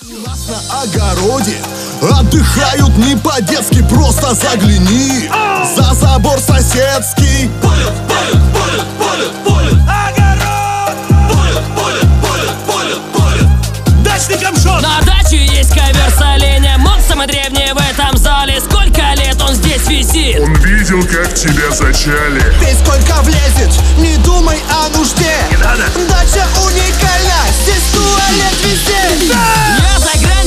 У нас на огороде отдыхают не по-детски, просто загляни за забор соседский. Полют, полют, полют, полют, полют огород. Полют, полют, полют, полют, полют дачникам шот. На даче есть ковер с оленем, он самый древний в этом зале. Сколько лет он здесь висит? Он видел, как тебя зачали. Ты сколько влезет, не думай о нужде. Не надо. Дача уникальна, здесь туалет везде. Я за гранью